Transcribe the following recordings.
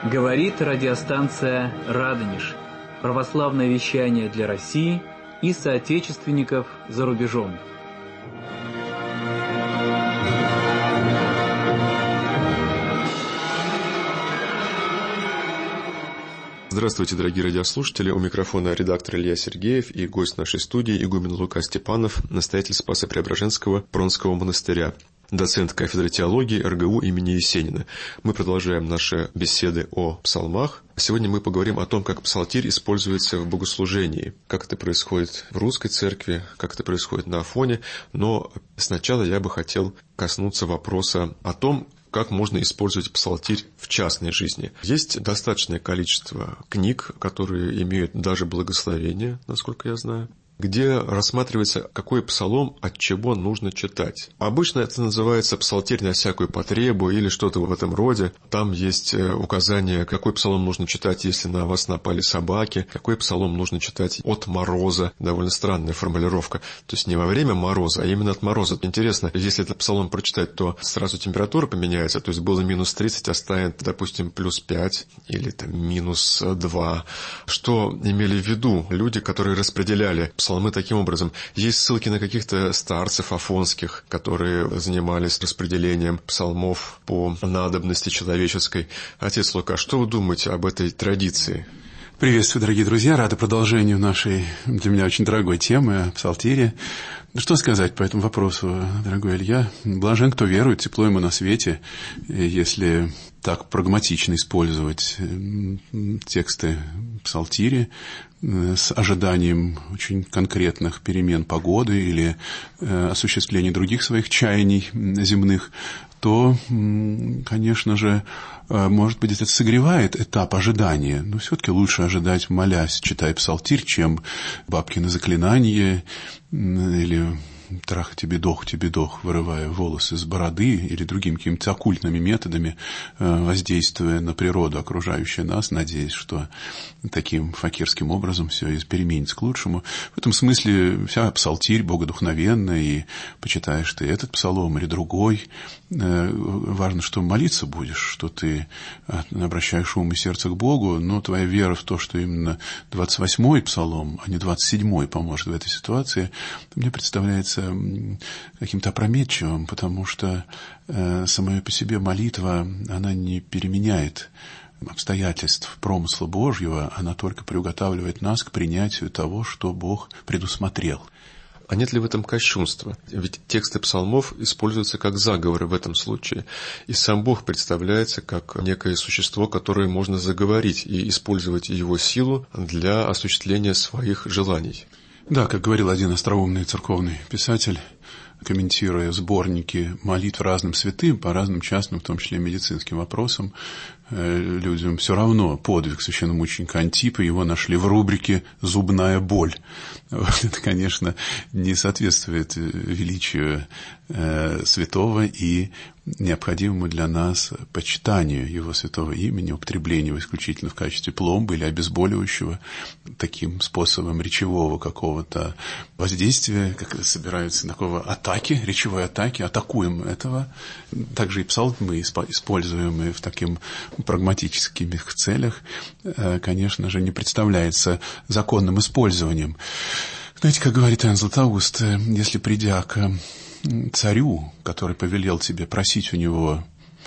Говорит радиостанция «Радонеж». Православное вещание для России и соотечественников за рубежом. Здравствуйте, дорогие радиослушатели. У микрофона редактор Илья Сергеев и гость нашей студии игумен Лука Степанов, настоятель Спасо-Преображенского Пронского монастыря, доцент кафедры теологии РГУ имени Есенина. Мы продолжаем наши беседы о псалмах. Сегодня мы поговорим о том, как псалтирь используется в богослужении, как это происходит в русской церкви, как это происходит на Афоне. Но сначала я бы хотел коснуться вопроса о том, как можно использовать псалтирь в частной жизни. Есть достаточное количество книг, которые имеют даже благословение, насколько я знаю, где рассматривается, какой псалом от чего нужно читать. Обычно это называется псалтирь на всякую потребу или что-то в этом роде. Там есть указание, какой псалом нужно читать, если на вас напали собаки, какой псалом нужно читать от мороза. Довольно странная формулировка. То есть не во время мороза, а именно от мороза. Интересно, если этот псалом прочитать, то сразу температура поменяется, то есть было минус 30, а станет, допустим, плюс 5 или там минус 2. Что имели в виду люди, которые распределяли псалмы таким образом? Есть ссылки на каких-то старцев афонских, которые занимались распределением псалмов по надобности человеческой. Отец Лука, что вы думаете об этой традиции? Приветствую, дорогие друзья. Рады продолжению нашей, для меня очень дорогой темы о псалтире. Что сказать по этому вопросу, дорогой Илья? Блажен, кто верует, тепло ему на свете. Если так прагматично использовать тексты псалтири с ожиданием очень конкретных перемен погоды или осуществления других своих чаяний земных, то, конечно же, может быть, это согревает этап ожидания. Но все-таки лучше ожидать, молясь, читая псалтирь, чем бабкины заклинания или трах тебе дох, вырывая волосы с бороды или другими какими-то оккультными методами, воздействуя на природу, окружающую нас, надеясь, что таким факирским образом все переменится к лучшему. В этом смысле вся псалтирь богодухновенная, и почитаешь ты этот псалом или другой. Важно, что молиться будешь, что ты обращаешь ум и сердце к Богу, но твоя вера в то, что именно 28-й псалом, а не 27-й поможет в этой ситуации, мне представляется каким-то опрометчивым, потому что самая по себе молитва, она не переменяет обстоятельств промысла Божьего, она только приуготавливает нас к принятию того, что Бог предусмотрел. А нет ли в этом кощунства? Ведь тексты псалмов используются как заговоры в этом случае. И сам Бог представляется как некое существо, которое можно заговорить и использовать его силу для осуществления своих желаний. Да, как говорил один остроумный церковный писатель, комментируя сборники молитв разным святым, по разным частным, в том числе медицинским вопросам, людям все равно подвиг священномученика Антипа, его нашли в рубрике «Зубная боль». Вот это, конечно, не соответствует величию святого и необходимому для нас почитанию его святого имени, употреблению его исключительно в качестве пломбы или обезболивающего, таким способом речевого какого-то воздействия, как собираются такого атаки, речевой атаки, атакуем этого. Также и псалмы мы используем и в таким прагматических целях, конечно же, не представляется законным использованием. Знаете, как говорит Иоанн Златоуст, если придя к царю, который повелел тебе просить у него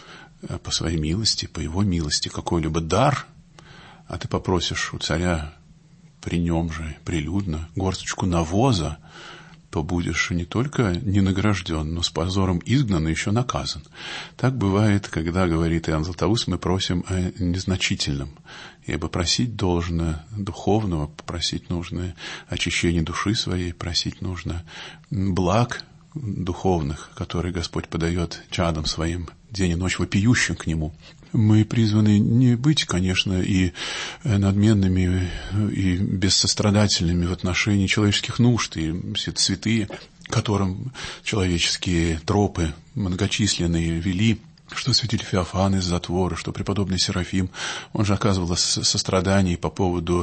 по своей милости, по его милости какой-либо дар, а ты попросишь у царя при нем же прилюдно горсточку навоза, то будешь не только не награжден, но с позором изгнан и еще наказан. Так бывает, когда, говорит Иоанн Златоуст, мы просим о незначительном. Ибо просить должно духовного, просить нужно очищения души своей, просить нужно благ духовных, которые Господь подает чадам своим день и ночь вопиющим к Нему. Мы призваны не быть, конечно, и надменными, и бессострадательными в отношении человеческих нужд, и все святые, которым человеческие тропы многочисленные вели, что святитель Феофан из затвора, что преподобный Серафим, он же оказывал сострадание по поводу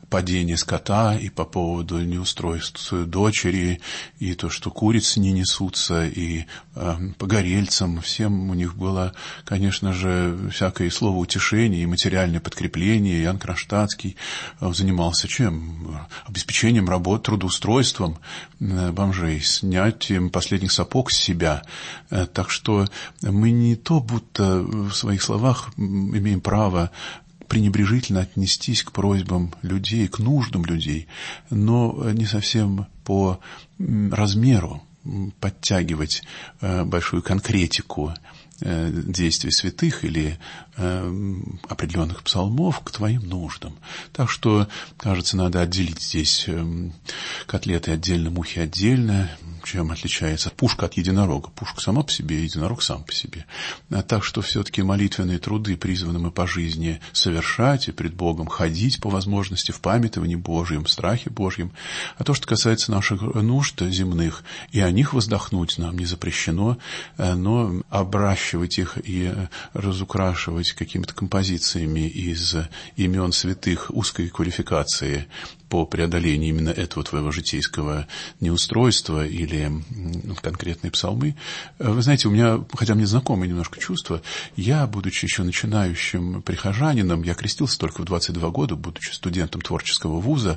падения скота, и по поводу неустройств дочери, и то, что курицы не несутся, и погорельцам. Всем у них было, конечно же, всякое слово утешение и материальное подкрепление. Иоанн Кронштадтский занимался чем? Обеспечением работ, трудоустройством бомжей, снятием последних сапог с себя. Так что мы не то будто в своих словах имеем право пренебрежительно отнестись к просьбам людей, к нуждам людей, но не совсем по размеру подтягивать большую конкретику действий святых или определенных псалмов к твоим нуждам. Так что, кажется, надо отделить здесь котлеты отдельно, мухи отдельно. Чем отличается пушка от единорога? Пушка сама по себе, единорог сам по себе. Так что все-таки молитвенные труды призваны мы по жизни совершать и пред Богом ходить по возможности в памятовании Божьем, в страхе Божьем. А то, что касается наших нужд земных, и о них воздохнуть нам не запрещено, но обращивать их и разукрашивать какими-то композициями из имен святых узкой квалификации по преодолению именно этого твоего житейского неустройства или конкретные псалмы. Вы знаете, у меня, хотя мне знакомое немножко чувство, я, будучи еще начинающим прихожанином, я крестился только в 22 года, будучи студентом творческого вуза,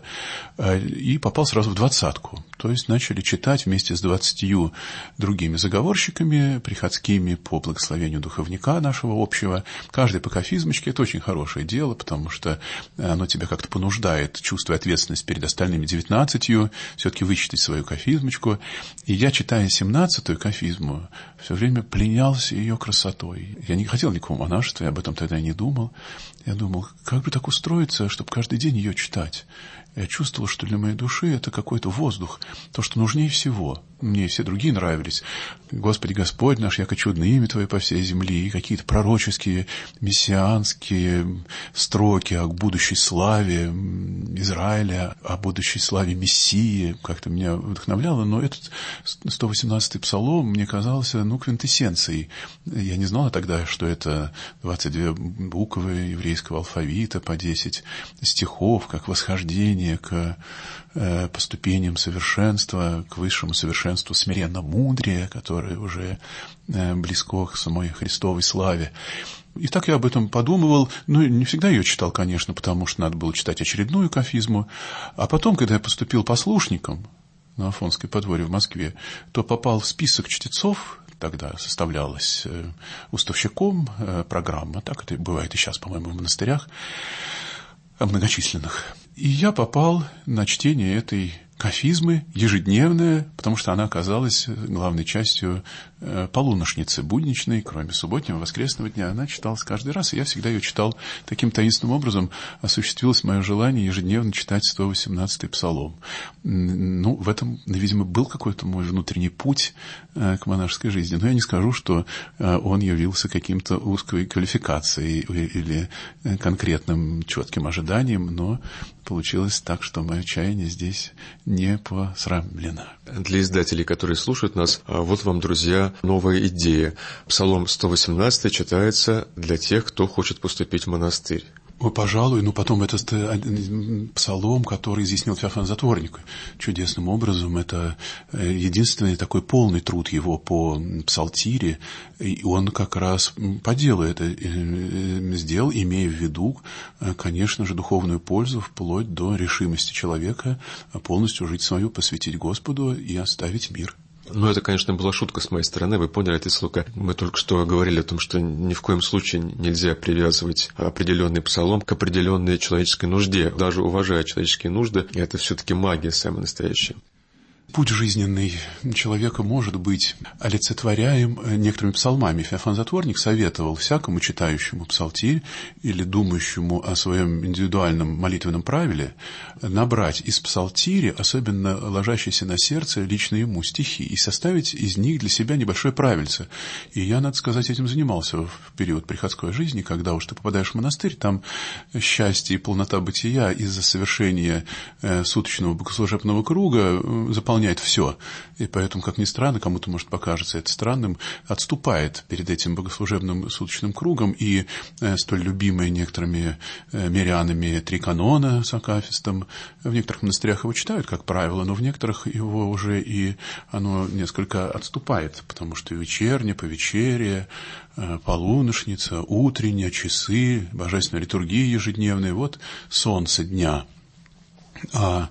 и попал сразу в 20-ку. То есть начали читать вместе с 20 другими заговорщиками приходскими по благословению духовника нашего общего. Каждый по кафизмочке. Это очень хорошее дело, потому что оно тебя как-то понуждает, чувствуя ответственность перед остальными 19, все-таки вычитать свою кафизмочку. И я, читая 17-ю кафизму, все время пленялся ее красотой. Я не хотел никакого монашества, я об этом тогда и не думал. Я думал, как бы так устроиться, чтобы каждый день ее читать. Я чувствовал, что для моей души это какой-то воздух, то, что нужнее всего. Мне все другие нравились. Господи Господь наш, яко чудно имя Твое по всей земле, и какие-то пророческие, мессианские строки о будущей славе Израиля, о будущей славе Мессии. Как-то меня вдохновляло, но этот 118-й псалом мне казался, квинтэссенцией. Я не знал тогда, что это 22 буквы еврейского алфавита, по 10 стихов, как восхождение к по ступеням совершенства, к высшему совершенству смиренно-мудрия, которое уже близко к самой Христовой славе. И так я об этом подумывал, не всегда ее читал, конечно, потому что надо было читать очередную кафизму. А потом, когда я поступил послушником на Афонской подворье в Москве, то попал в список чтецов. Тогда составлялась уставщиком программа, так это бывает и сейчас, по-моему, в монастырях многочисленных. И я попал на чтение этой кафизмы ежедневная, потому что она оказалась главной частью полуношницы будничной, кроме субботнего, воскресного дня. Она читалась каждый раз, и я всегда ее читал таким таинственным образом. Осуществилось мое желание ежедневно читать 118-й псалом. В этом, видимо, был какой-то мой внутренний путь к монашеской жизни. Но я не скажу, что он явился каким-то узкой квалификацией или конкретным четким ожиданием, но получилось так, что мое чаяние здесь не посрамлено. Для издателей, которые слушают нас, вот вам, друзья, новая идея. Псалом 118 читается для тех, кто хочет поступить в монастырь. Пожалуй, потом это псалом, который изъяснил Феофан Затворник чудесным образом. Это единственный такой полный труд его по псалтире. И он как раз по делу это сделал, имея в виду, конечно же, духовную пользу вплоть до решимости человека полностью жить свою, посвятить Господу и оставить мир. Это, конечно, была шутка с моей стороны. Вы поняли, отец Лука? Мы только что говорили о том, что ни в коем случае нельзя привязывать определенный псалом к определенной человеческой нужде. Даже уважая человеческие нужды, это все-таки магия самая настоящая. Путь жизненный человека может быть олицетворяем некоторыми псалмами. Феофан Затворник советовал всякому читающему псалтирь или думающему о своем индивидуальном молитвенном правиле набрать из псалтири, особенно ложащиеся на сердце, лично ему стихи, и составить из них для себя небольшое правильце. И я, надо сказать, этим занимался в период приходской жизни, когда уж ты попадаешь в монастырь, там счастье и полнота бытия из-за совершения суточного богослужебного круга заполняют выполняет все. И поэтому, как ни странно, кому-то может покажется это странным, отступает перед этим богослужебным суточным кругом, и столь любимые некоторыми мирянами 3 канона с акафистом, в некоторых монастырях его читают, как правило, но в некоторых его уже и оно несколько отступает, потому что вечерня, повечерие, полуношница, утренняя, часы, божественная литургия ежедневная, вот солнце дня. А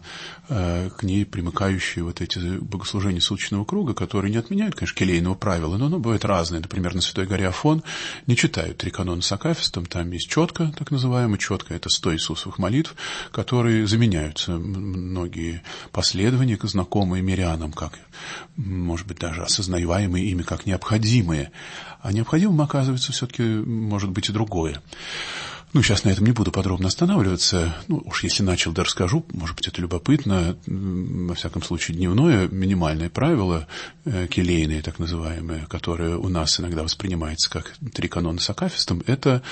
к ней примыкающие вот эти богослужения суточного круга, которые не отменяют, конечно, келейного правила, но оно бывает разное. Например, на Святой горе Афон не читают 3 канона с акафистом, там есть четко, так называемый, четко это 100 Иисусовых молитв, которые заменяются многие последования, знакомые мирянам, как, может быть, даже осознаваемые ими как необходимые. А необходимым, оказывается, все-таки может быть и другое. Сейчас на этом не буду подробно останавливаться. Уж если начал, да расскажу, может быть, это любопытно. Во всяком случае, дневное минимальное правило, келейное так называемое, которое у нас иногда воспринимается как 3 канона с акафистом, это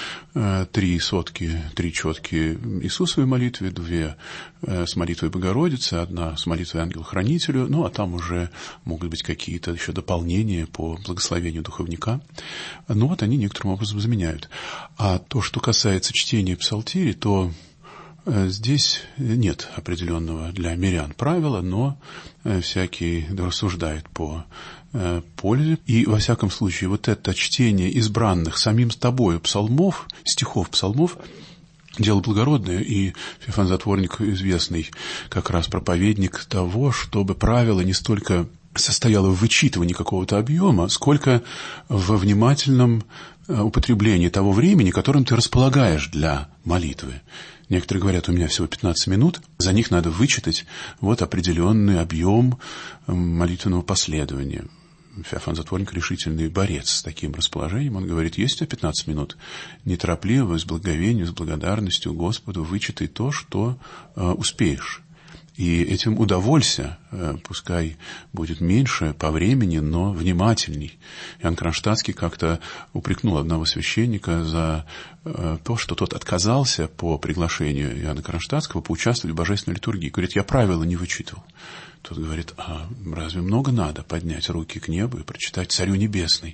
3 сотки, 3 четки Иисусовой молитвы, 2 с молитвой Богородицы, 1 с молитвой Ангелу-Хранителю, а там уже могут быть какие-то еще дополнения по благословению духовника. Вот они некоторым образом заменяют. А то, что касается чтения псалтири, то здесь нет определенного для мирян правила, но всякий рассуждает по пользе. И, во всяком случае, вот это чтение избранных самим тобою псалмов, стихов псалмов, дело благородное, и Феофан Затворник известный как раз проповедник того, чтобы правило не столько состояло в вычитывании какого-то объема, сколько во внимательном употреблении того времени, которым ты располагаешь для молитвы. Некоторые говорят, у меня всего 15 минут, за них надо вычитать вот определенный объем молитвенного последования. Феофан Затворник решительный борец с таким расположением. Он говорит, есть у тебя 15 минут, неторопливо, с благоговением, с благодарностью Господу вычитай то, что успеешь. И этим удоволься, пускай будет меньше по времени, но внимательней. Иоанн Кронштадтский как-то упрекнул одного священника за то, что тот отказался по приглашению Иоанна Кронштадтского поучаствовать в божественной литургии. Говорит, я правила не вычитывал. Тот говорит, разве много надо поднять руки к небу и прочитать «Царю небесный»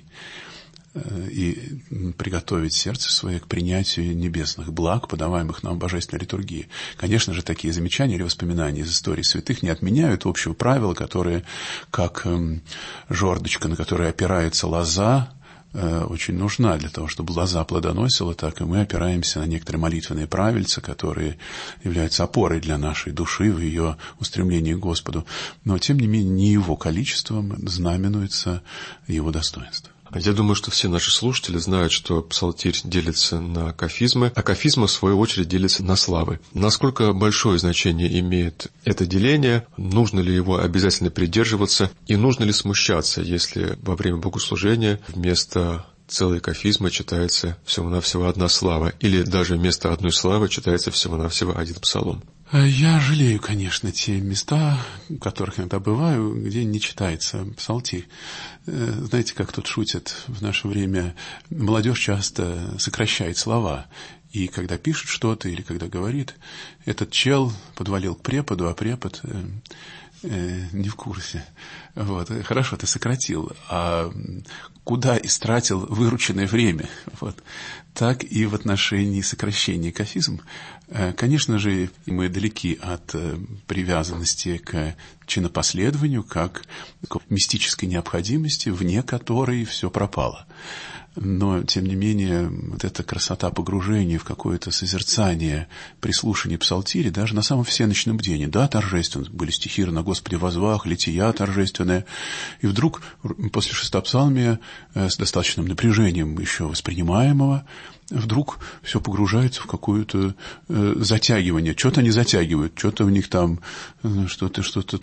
и приготовить сердце свое к принятию небесных благ, подаваемых нам в божественной литургии. Конечно же, такие замечания или воспоминания из истории святых не отменяют общего правила, которое, как жердочка, на которой опирается лоза, очень нужна для того, чтобы лоза плодоносила, так и мы опираемся на некоторые молитвенные правильца, которые являются опорой для нашей души в ее устремлении к Господу. Но, тем не менее, не его количеством знаменуется его достоинство. Я думаю, что все наши слушатели знают, что псалтирь делится на кафизмы, а кафизмы, в свою очередь, делятся на славы. Насколько большое значение имеет это деление, нужно ли его обязательно придерживаться, и нужно ли смущаться, если во время богослужения вместо целой кафизмы читается всего-навсего 1 слава, или даже вместо 1 славы читается всего-навсего 1 псалом? Я жалею, конечно, те места, в которых иногда бываю, где не читается псалтирь. Знаете, как тут шутят в наше время, молодежь часто сокращает слова. И когда пишет что-то или когда говорит, этот чел подвалил к преподу, а препод не в курсе. Вот. Хорошо, ты сократил. А куда истратил вырученное время? Вот. Так и в отношении сокращения кафизм. Конечно же, мы далеки от привязанности к чинопоследованию, как к мистической необходимости, вне которой все пропало. Но, тем не менее, вот эта красота погружения в какое-то созерцание, прислушание псалтири, даже на самом всеночном бдении, да, торжественно, были стихи «На Господе возвах», лития торжественная, и вдруг после шестопсалмия с достаточным напряжением еще воспринимаемого, вдруг все погружается в какое-то затягивание. Что-то они затягивают, что-то у них там, что-то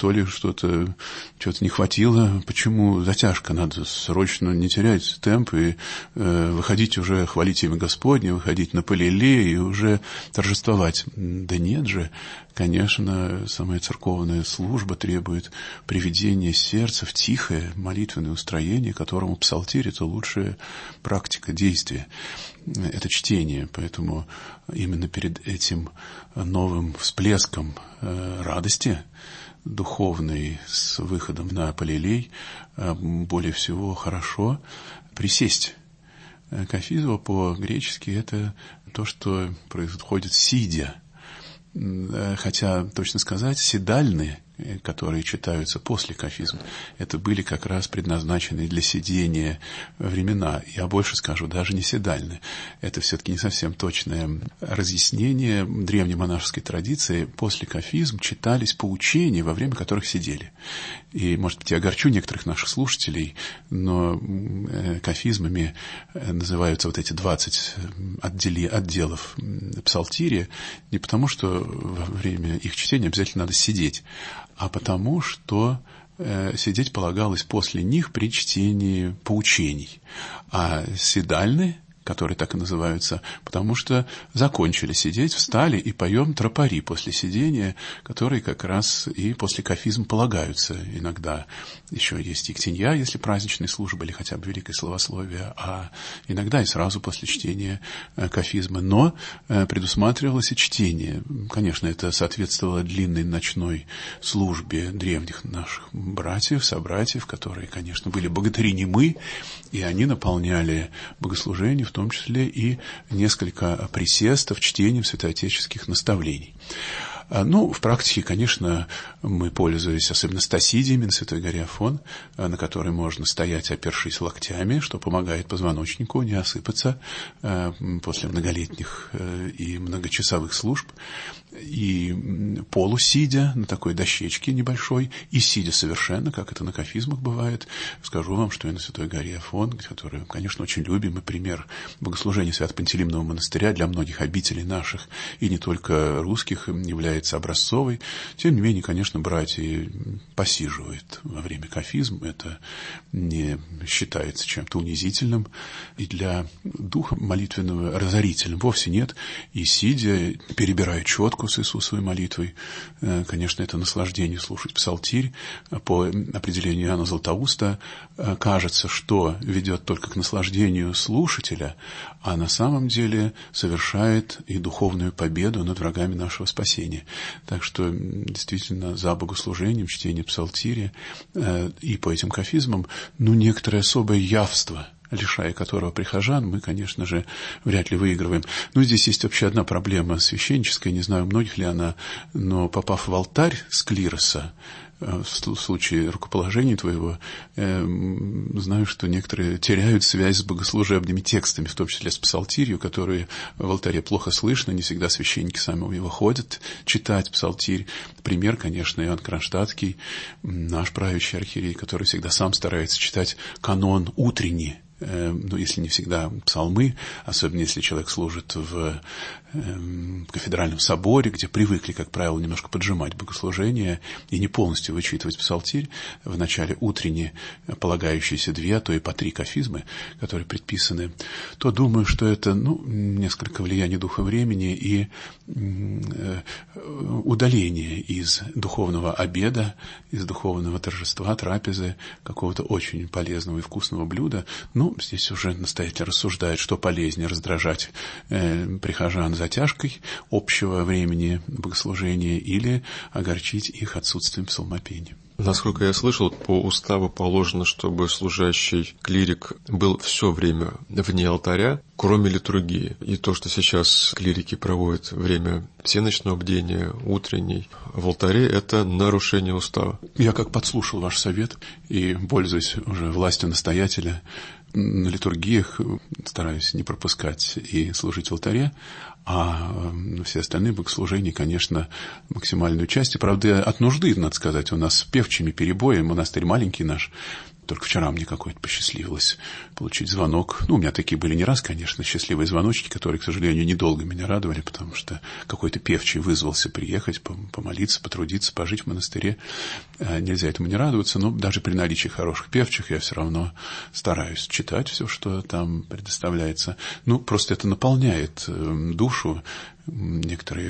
не хватило. Почему затяжка? Надо срочно не терять темп и выходить уже, хвалить имя Господне, выходить на полиле и уже торжествовать. Да нет же. Конечно, самая церковная служба требует приведения сердца в тихое молитвенное устроение, которому псалтирь – это лучшая практика действия. это чтение. Поэтому именно перед этим новым всплеском радости духовной с выходом на Палилей более всего хорошо присесть. Кафизо по-гречески это то, что происходит сидя. Хотя, точно сказать, седальные, которые читаются после кафизма, это были как раз предназначенные для сидения времена. Я больше скажу, даже не седальные. Это все-таки не совсем точное разъяснение древней монашеской традиции. После кафизм читались поучения, во время которых сидели. И, может быть, я огорчу некоторых наших слушателей, но кафизмами называются вот эти 20 отделов псалтирия не потому, что во время их чтения обязательно надо сидеть, а потому, что сидеть полагалось после них при чтении поучений. А седальны, которые так и называются, потому что закончили сидеть, встали и поем тропари после сидения, которые как раз и после кафизма полагаются иногда. Еще есть ектенья, если праздничные службы или хотя бы великое словословие, а иногда и сразу после чтения кафизма. Но предусматривалось и чтение. Конечно, это соответствовало длинной ночной службе древних наших братьев, собратьев, которые, конечно, были богатыри немы, и они наполняли богослужение, в том числе и несколько присестов чтением святоотеческих наставлений. Ну, в практике, конечно, мы пользуемся особенно стасидиями на Святой горе Афон, на которой можно стоять, опершись локтями, что помогает позвоночнику не осыпаться после многолетних и многочасовых служб. И полусидя на такой дощечке небольшой, и сидя совершенно, как это на кафизмах бывает. Скажу вам, что и на Святой горе Афон, которую, конечно, очень любим, и пример богослужения Свято-Пантелеймонова монастыря для многих обителей наших, и не только русских, является образцовой. Тем не менее, конечно, братья посиживают во время кафизм. Это не считается чем-то унизительным. И для духа молитвенного разорительным вовсе нет. И сидя, перебирая четку с Иисусовой молитвой, конечно, это наслаждение слушать псалтирь. По определению Иоанна Златоуста кажется, что ведет только к наслаждению слушателя, а на самом деле совершает и духовную победу над врагами нашего спасения. Так что, действительно, за богослужением, чтением псалтиря и по этим кафизмам, некоторое особое явство, лишая которого прихожан, мы, конечно же, вряд ли выигрываем. Здесь есть вообще одна проблема священническая, не знаю, у многих ли она, но попав в алтарь склироса, в случае рукоположения твоего, знаю, что некоторые теряют связь с богослужебными текстами, в том числе с псалтирью, которые в алтаре плохо слышно, не всегда священники сами выходят читать псалтирь. Пример, конечно, Иоанн Кронштадтский, наш правящий архиерей, который всегда сам старается читать канон утренний, если не всегда псалмы, особенно если человек служит в кафедральном соборе, где привыкли, как правило, немножко поджимать богослужение и не полностью вычитывать псалтирь, в начале утренние полагающиеся 2, а то и по 3 кафизмы, которые предписаны, то думаю, что это несколько влияние духа времени и удаление из духовного обеда, из духовного торжества, трапезы, какого-то очень полезного и вкусного блюда. Здесь уже настоятель рассуждает, что полезнее: раздражать прихожан затяжкой общего времени богослужения или огорчить их отсутствием псалмопения. Насколько я слышал, по уставу положено, чтобы служащий клирик был все время вне алтаря, кроме литургии. И то, что сейчас клирики проводят время всеночного бдения, утренней, в алтаре, это нарушение устава. Я как подслушал ваш совет и, пользуясь уже властью настоятеля, на литургиях стараюсь не пропускать и служить в алтаре, а все остальные богослужения, конечно, максимальную часть. И, правда, от нужды, надо сказать, у нас с певчими перебои, монастырь маленький наш. Только вчера мне какое-то посчастливилось получить звонок. У меня такие были не раз, конечно, счастливые звоночки, которые, к сожалению, недолго меня радовали, потому что какой-то певчий вызвался приехать, помолиться, потрудиться, пожить в монастыре. Нельзя этому не радоваться, но даже при наличии хороших певчих я все равно стараюсь читать все, что там предоставляется. Просто это наполняет душу. Некоторые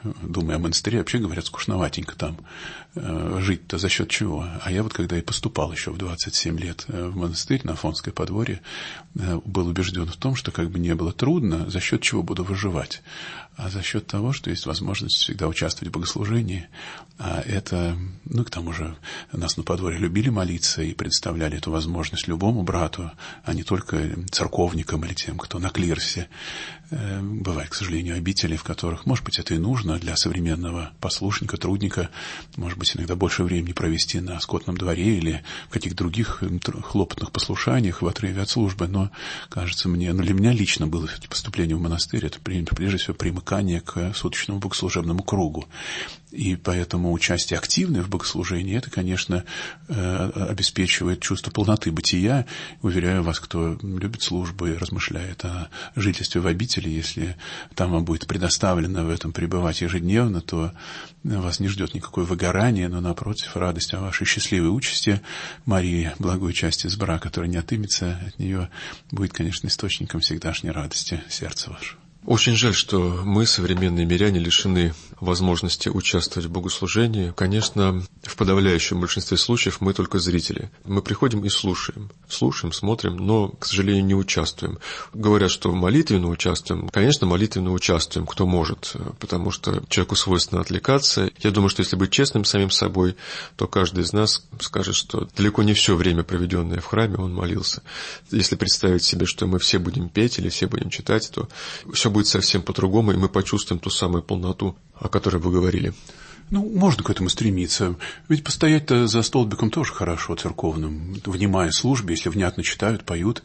думая о монастыре, вообще говорят, скучноватенько там. Жить-то за счет чего? А я вот, когда и поступал еще в 27 лет в монастырь на Афонское подворье, был убежден в том, что как бы не было трудно, за счет чего буду выживать. А за счет того, что есть возможность всегда участвовать в богослужении. А это, к тому же, нас на подворье любили молиться и предоставляли эту возможность любому брату, а не только церковникам или тем, кто на клирсе. Бывает, к сожалению, обители, в которых, может быть, это и нужно для современного послушника, трудника, может быть, иногда больше времени провести на скотном дворе или в каких-то других хлопотных послушаниях в отрыве от службы. Но, кажется мне, для меня лично было поступление в монастырь, это прежде всего примыкание к суточному богослужебному кругу. И поэтому участие активное в богослужении, это, конечно, обеспечивает чувство полноты бытия. Уверяю вас, кто любит службу и размышляет о жительстве в обители, если там вам будет предоставлено в этом пребывать ежедневно, то вас не ждет никакое выгорание, но, напротив, радость о вашей счастливой участи. Мария, благой части из брака, которая не отымется от нее, будет, конечно, источником всегдашней радости сердца вашего. Очень жаль, что мы, современные миряне, лишены возможности участвовать в богослужении. Конечно, в подавляющем большинстве случаев мы только зрители. Мы приходим и слушаем. Слушаем, смотрим, но, к сожалению, не участвуем. Говорят, что молитвенно участвуем. Конечно, молитвенно участвуем, кто может, потому что человеку свойственно отвлекаться. Я думаю, что если быть честным с самим собой, то каждый из нас скажет, что далеко не все время, проведенное в храме, он молился. Если представить себе, что мы все будем петь или все будем читать, то все будет совсем по-другому, и мы почувствуем ту самую полноту, о которой вы говорили. Можно к этому стремиться. Ведь постоять-то за столбиком тоже хорошо церковным, внимая службе, если внятно читают, поют.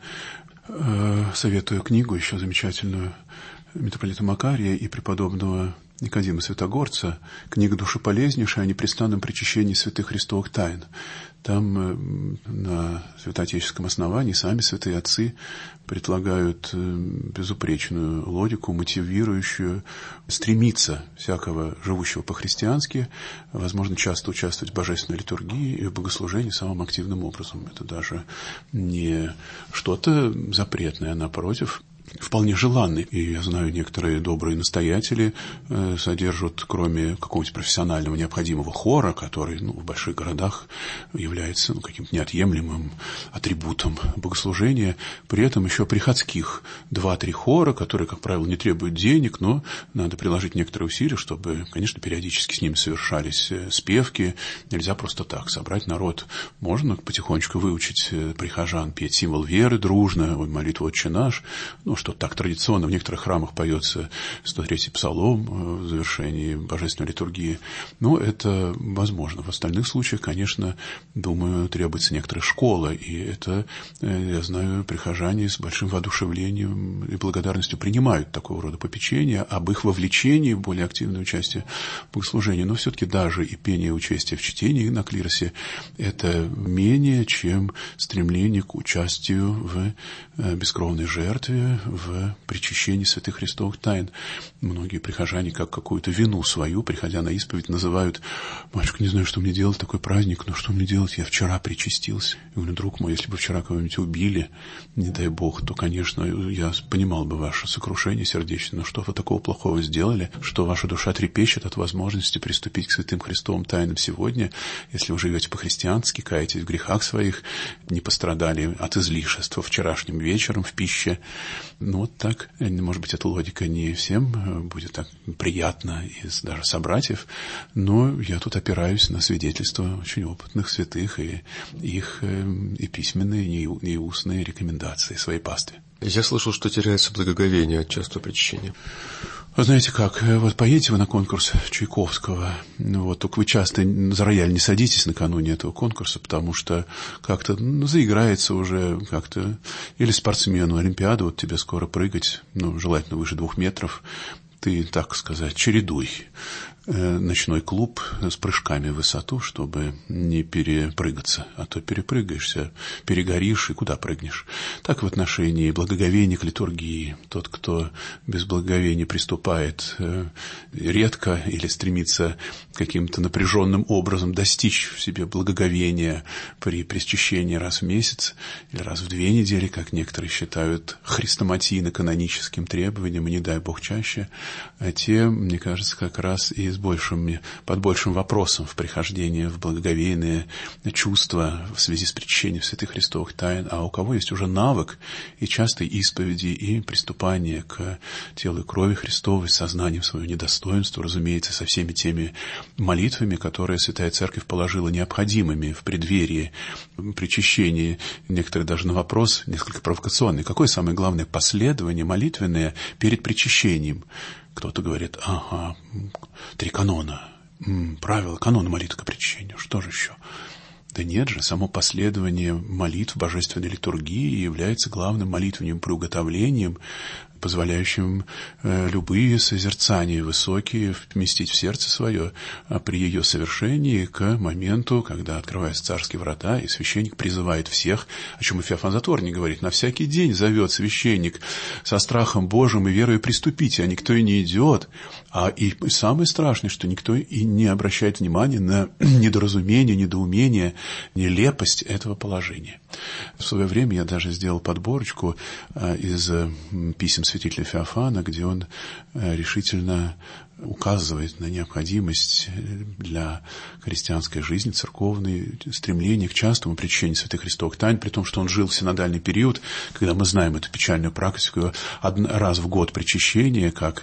Советую книгу еще замечательную митрополита Макария и преподобного Никодима Святогорца, книга душеполезнейшая о непрестанном причащении святых христовых тайн. Там на святоотеческом основании сами святые отцы предлагают безупречную логику, мотивирующую стремиться всякого живущего по-христиански, возможно, часто участвовать в божественной литургии и в богослужении самым активным образом. Это даже не что-то запретное, а напротив, вполне желанный. И я знаю, некоторые добрые настоятели содержат, кроме какого-нибудь профессионального необходимого хора, который в больших городах является каким-то неотъемлемым атрибутом богослужения, при этом еще приходских 2-3 хора, которые, как правило, не требуют денег, но надо приложить некоторые усилия, чтобы, конечно, периодически с ними совершались спевки. Нельзя просто так собрать народ. Можно потихонечку выучить прихожан петь символ веры дружно, молитву «Отче наш», что так традиционно в некоторых храмах поется 103-й псалом в завершении божественной литургии. Но это возможно. В остальных случаях, конечно, думаю, требуется некоторая школа. И это, я знаю, прихожане с большим воодушевлением и благодарностью принимают такого рода попечения об их вовлечении в более активное участие в богослужении. Но все-таки даже и пение и участие в чтении на клиросе – это менее, чем стремление к участию в бескровной жертве, в причащении святых христовых тайн. Многие прихожане, как какую-то вину свою, приходя на исповедь, называют: «Батюшка, не знаю, что мне делать, такой праздник, но что мне делать? Я вчера причастился». Я говорю: «Друг мой, если бы вчера кого-нибудь убили, не дай Бог, то, конечно, я понимал бы ваше сокрушение сердечное, но что вы такого плохого сделали, что ваша душа трепещет от возможности приступить к святым христовым тайнам сегодня, если вы живете по-христиански, каетесь в грехах своих, не пострадали от излишества вчерашним вечером в пище». Вот так, может быть, эта логика не всем будет так приятна из даже собратьев, но я тут опираюсь на свидетельства очень опытных святых и их и письменные, и устные рекомендации своей пастве. Я слышал, что теряется благоговение от частого причащения. Вы знаете как, вот поедете вы на конкурс Чайковского, только вы часто за рояль не садитесь накануне этого конкурса, потому что как-то заиграется уже как-то, или спортсмену Олимпиаду, тебе скоро прыгать, желательно выше 2 метров, ты, так сказать, чередуй ночной клуб с прыжками в высоту, чтобы не перепрыгаться, а то перепрыгаешься, перегоришь и куда прыгнешь. Так в отношении благоговения к литургии. Тот, кто без благоговения приступает редко или стремится каким-то напряженным образом достичь в себе благоговения при причащении раз в месяц или раз в 2 недели, как некоторые считают хрестоматийно-каноническим требованием, и не дай Бог чаще, а те, мне кажется, как раз и под большим вопросом в прихождении в благоговейные чувства в связи с причащением святых христовых тайн, а у кого есть уже навык и частой исповеди, и приступание к телу и крови Христовой с сознанием своего недостоинства, разумеется, со всеми теми молитвами, которые Святая Церковь положила необходимыми в преддверии причащения. Некоторые даже на вопрос, несколько провокационный: какое самое главное последование молитвенное перед причащением? Кто-то говорит: 3 канона, правила, канона молитвы к причащению, что же еще? Да нет же, само последование молитв божественной литургии является главным молитвенным приуготовлением, позволяющим любые созерцания высокие вместить в сердце свое, а при ее совершении к моменту, когда открываются царские врата, и священник призывает всех, о чем и Феофан Затворник говорит: на всякий день зовет священник со страхом Божиим и верою приступите, а никто и не идет. И самое страшное, что никто и не обращает внимания на недоразумение, недоумение, нелепость этого положения. В свое время я даже сделал подборочку из писем святителя Феофана, где он решительно указывает на необходимость для христианской жизни, церковной, стремление к частому причащению святых христовых тайн, при том, что он жил в синодальный период, когда мы знаем эту печальную практику раз в год причащения как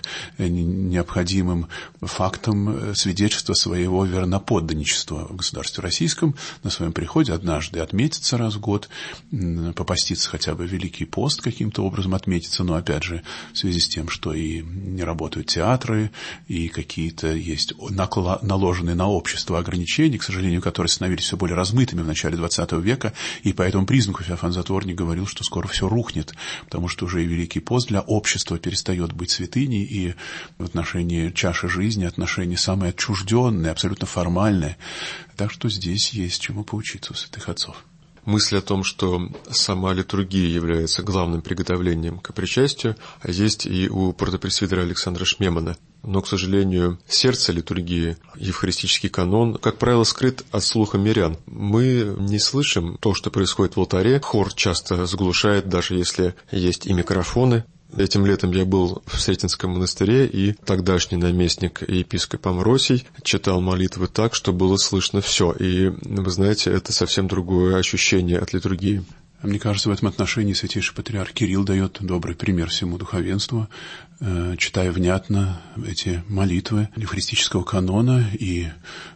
необходимым фактом свидетельства своего верноподданничества в государстве российском, на своем приходе однажды отметиться раз в год, попаститься хотя бы Великий пост каким-то образом отметиться, но опять же в связи с тем, что и не работают театры, и какие-то есть наложенные на общество ограничения, к сожалению, которые становились все более размытыми в начале XX века, и по этому признаку Феофан Затворник говорил, что скоро все рухнет, потому что уже и Великий пост для общества перестает быть святыней, и в отношении чаши жизни отношения самые отчужденные, абсолютно формальные. Так что здесь есть чему поучиться у святых отцов. Мысль о том, что сама литургия является главным приготовлением к причастию, есть и у протопресвитера Александра Шмемана. Но, к сожалению, сердце литургии, евхаристический канон, как правило, скрыт от слуха мирян. Мы не слышим то, что происходит в алтаре. Хор часто заглушает, даже если есть и микрофоны. Этим летом я был в Сретенском монастыре, и тогдашний наместник епископ Амвросий читал молитвы так, что было слышно все. И, вы знаете, это совсем другое ощущение от литургии. Мне кажется, в этом отношении святейший патриарх Кирилл дает добрый пример всему духовенству, читая внятно эти молитвы евхаристического канона. И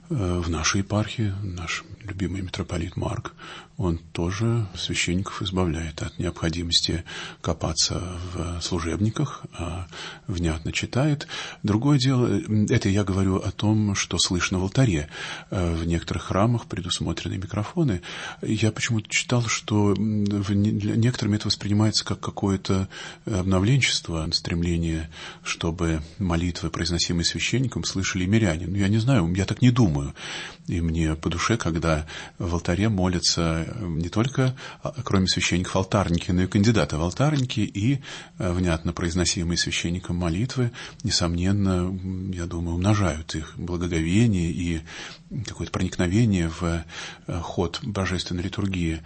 в нашей епархии наш любимый митрополит Марк, он тоже священников избавляет от необходимости копаться в служебниках, а внятно читает. Другое дело, это я говорю о том, что слышно в алтаре. В некоторых храмах предусмотрены микрофоны. Я почему-то читал, что некоторыми это воспринимается как какое-то обновленчество, стремление, чтобы молитвы, произносимые священником, слышали миряне. Я не знаю, я так не думаю. И мне по душе, когда в алтаре молятся не только, кроме священников, алтарники, но и кандидаты в алтарники, и внятно произносимые священником молитвы, несомненно, я думаю, умножают их благоговение и какое-то проникновение в ход божественной литургии.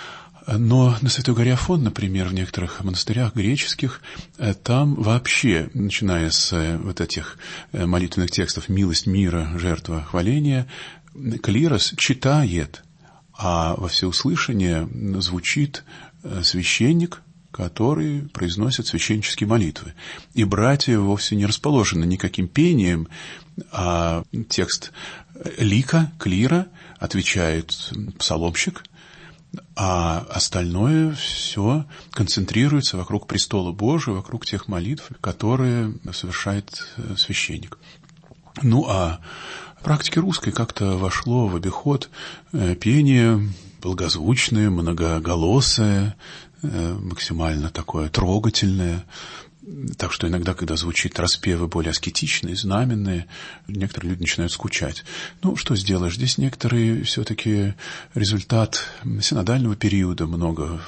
Но на Святой горе Афон, например, в некоторых монастырях греческих, там вообще, начиная с вот этих молитвенных текстов «Милость мира, жертва хваления», клирос читает, а во всеуслышание звучит священник, который произносит священнические молитвы. И братья вовсе не расположены никаким пением, а текст лика, клира, отвечает псаломщик, а остальное все концентрируется вокруг престола Божия, вокруг тех молитв, которые совершает священник. А в практике русской как-то вошло в обиход пение благозвучное, многоголосое, максимально такое трогательное. Так что иногда, когда звучат распевы более аскетичные, знаменные, некоторые люди начинают скучать. Ну, что сделаешь? Здесь некоторые все-таки результат синодального периода, много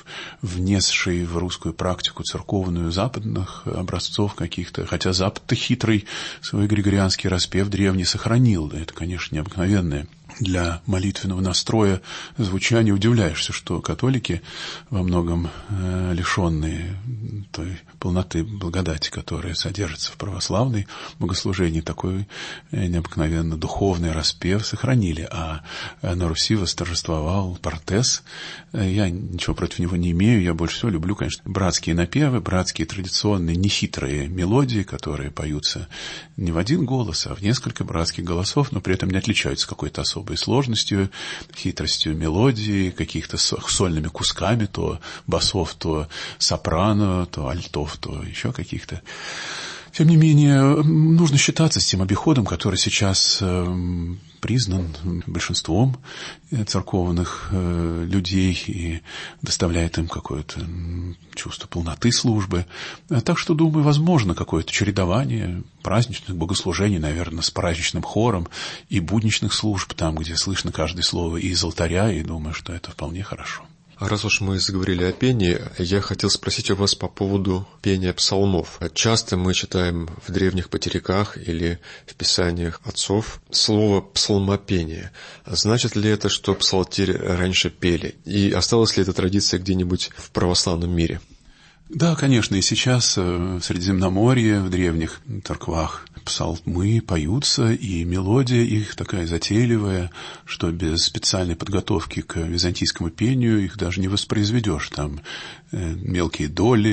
внесший в русскую практику церковную западных образцов каких-то, хотя Запад-то хитрый свой григорианский распев древний сохранил. Это, конечно, необыкновенное для молитвенного настроя звучание. Удивляешься, что католики, во многом лишенные той полноты благодати, которая содержится в православной богослужении, такой необыкновенно духовный распев сохранили. А на Руси восторжествовал Портес. Я ничего против него не имею. Я больше всего люблю, конечно, братские напевы, братские традиционные нехитрые мелодии, которые поются не в один голос, а в несколько братских голосов, но при этом не отличаются какой-то особой сложностью, хитростью мелодии, каких-то сольными кусками, то басов, то сопрано, то альтов, то еще каких-то. Тем не менее, нужно считаться с тем обиходом, который сейчас признан большинством церковных людей и доставляет им какое-то чувство полноты службы. Так что, думаю, возможно какое-то чередование праздничных богослужений, наверное, с праздничным хором и будничных служб, там, где слышно каждое слово и из алтаря, и думаю, что это вполне хорошо. А раз уж мы заговорили о пении, я хотел спросить у вас по поводу пения псалмов. Часто мы читаем в древних потеряках или в писаниях отцов слово «псалмопение». Значит ли это, что псалтирь раньше пели? И осталась ли эта традиция где-нибудь в православном мире? Да, конечно, и сейчас в Средиземноморье, в древних церквах псалмы поются, и мелодия их такая затейливая, что без специальной подготовки к византийскому пению их даже не воспроизведешь. Там мелкие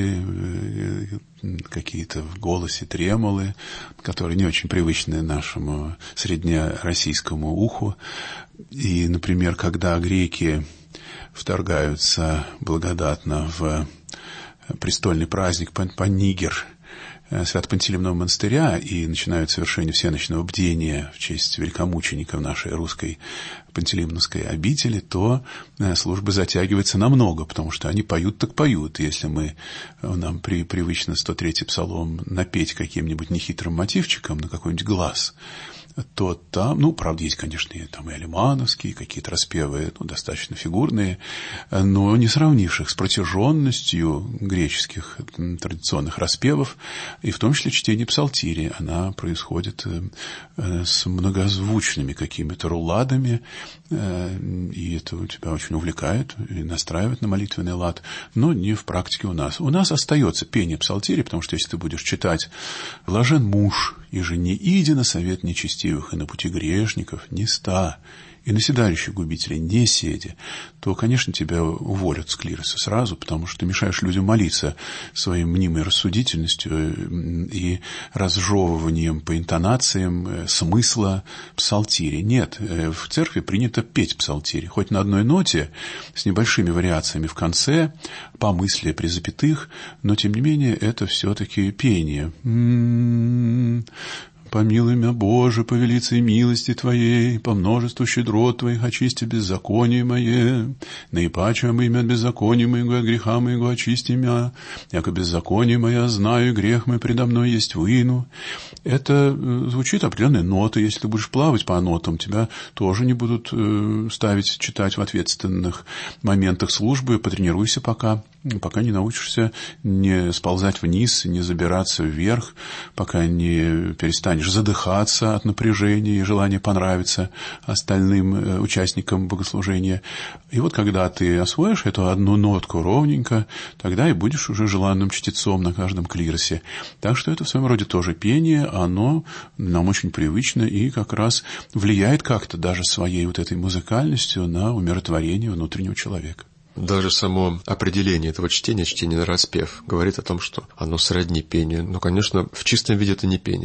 доли, какие-то в голосе тремолы, которые не очень привычны нашему среднероссийскому уху. И, например, когда греки вторгаются благодатно в престольный праздник Панигер Свято-Пантелеймонова монастыря и начинают совершение всеночного бдения в честь великомучеников нашей русской Пантелеймоновской обители, то служба затягивается намного, потому что они поют так поют. Если нам привычно 103-й псалом напеть каким-нибудь нехитрым мотивчиком на какой-нибудь глаз, то там, правда, есть, конечно, и алимановские, какие-то распевы, достаточно фигурные, но не сравнивших с протяженностью греческих традиционных распевов, и в том числе чтение псалтири. Она происходит с многозвучными какими-то руладами, и это у тебя очень увлекает и настраивает на молитвенный лад, но не в практике у нас. У нас остается пение псалтири, потому что если ты будешь читать «Блажен муж, иже не иди на совет нечестивых, и на пути грешников не ста, и на седалище губителей не седи», то, конечно, тебя уволят с клироса сразу, потому что ты мешаешь людям молиться своей мнимой рассудительностью и разжевыванием по интонациям смысла псалтири. Нет, в церкви принято петь псалтири, хоть на одной ноте, с небольшими вариациями в конце, по мысли при запятых, но, тем не менее, это все-таки пение. «Помилуй меня, Боже, по велицей милости Твоей, по множеству щедрот Твоих очисти беззаконие мое, наипаче имя от беззакония моего, от греха моего очисти меня, яко беззаконие мое знаю, и грех мой предо мной есть выну». Это звучит определенные ноты. Если ты будешь плавать по нотам, тебя тоже не будут ставить читать в ответственных моментах службы. Потренируйся пока не научишься не сползать вниз, не забираться вверх, пока не перестанешь задыхаться от напряжения и желания понравиться остальным участникам богослужения. И вот когда ты освоишь эту одну нотку ровненько, тогда и будешь уже желанным чтецом на каждом клиросе. Так что это в своем роде тоже пение, оно нам очень привычно и как раз влияет как-то даже своей вот этой музыкальностью на умиротворение внутреннего человека. Даже само определение этого чтения на распев, говорит о том, что оно сродни пению. Но, конечно, в чистом виде это не пение.